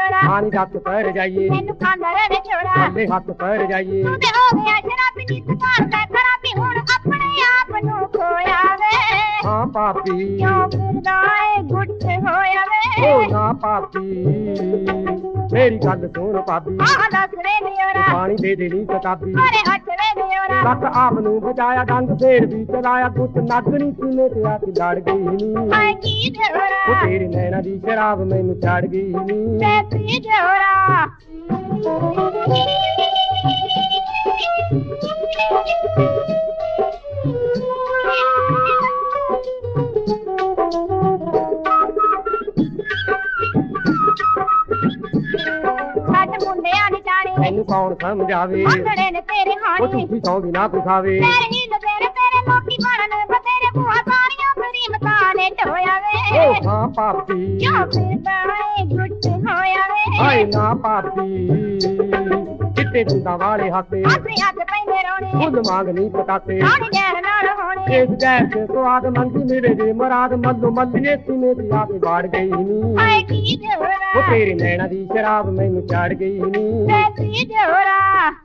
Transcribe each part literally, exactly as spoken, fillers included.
छोड़ा पानी हथ पर जाइए मैनू खांदा रहे छोड़ा थल्ले हथ पर जाइए तू ते हो गया शराबी दी दुकान ते खराबी हुण अपने आप नू खोया वे हाँ पापी क्यों फिरदा ए गुੱਟ होया वे ओ ना पापी मेरी गल सुन पापी हाँ दस वे नियोरा पानी दे देनी सताबी अरे हट वे नियोरा लक आप नू बचाया डंग फेर भी चलाया गुੱਟ नगनी सीने ते आके लड़ गई नी मैं की जोरा ओ तेरी नैना दी शराब मैनू चढ़ गई नी मैं की जोरा मुंडिया नी जाने मैनू कौन समझावे आंगड़े ने तेरे ओ हानी झूठी सौ भी ना पुखावे तेरे ही न तेरे तेरे लोकी बनन बतेरे बुआ सारियां तेरी मकाने ढोया वे ओ हाँ पापी क्यों फिरदा ए गुੱਟ होया वे हाय ना पापी चिट्टे दूधा वाले हाथे अपने हथ पैंदे रोने फुल मांग नहीं पटाते रोने गैर नाल होने इस गैर से स्वाद मंगी मेरे जे मराद मल्लो मल्लिए सीने दी आके बाढ़ गई नी मैं की जोरा ओ तेरी नैना दी शराब मैनू चढ़ गई नी मैं की जोरा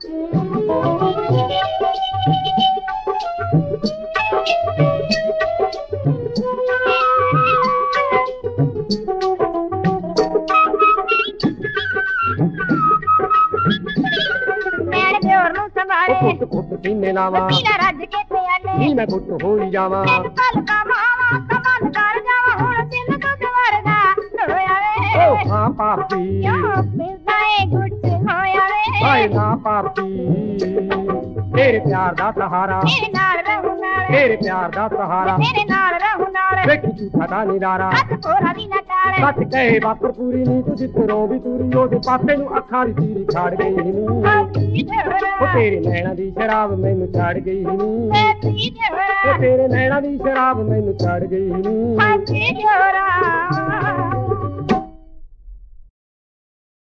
मैंने प्योर नू ओ संभाले कुट कुट सीने लावा पीना रज के ते आले नी मैं गुੱਟ हो ही जावा मैनू कल का मावा कमल कर जावा हुण दिल दुध वरदा होया वे ओ हाँ पापी क्यों फिरदा ए गुੱਟ होया वे हाय ना पापी तेरे प्यार दा सहारा तेरे नाल रहूं नाल तेरे प्यार दा सहारा तेरे नाल रहूं नाल देखी झूठा दा निरारा हथ कोरा भी ना टाल सच कहे बापर पूरी नी तू जिੱਤੋਂ ਵੀ ਤੂਰੀ ਉਹਦੇ ਪਾਸੇ ਨੂੰ ਅੱਖਾਂ ਦੀ ਤੀਰੀ ਛਾੜ ਗਈ ਨੀ मैं की जोरा ਉਹ ਤੇਰੇ ਨੈਣਾ ਦੀ ਸ਼ਰਾਬ ਮੈਨੂੰ ਛਾੜ ਗਈ ਨੀ मैं की जोरा ਉਹ ਤੇਰੇ ਨੈਣਾ ਦੀ ਸ਼ਰਾਬ ਮੈਨੂੰ ਛਾੜ ਗਈ ਨੀ मैं की जोरा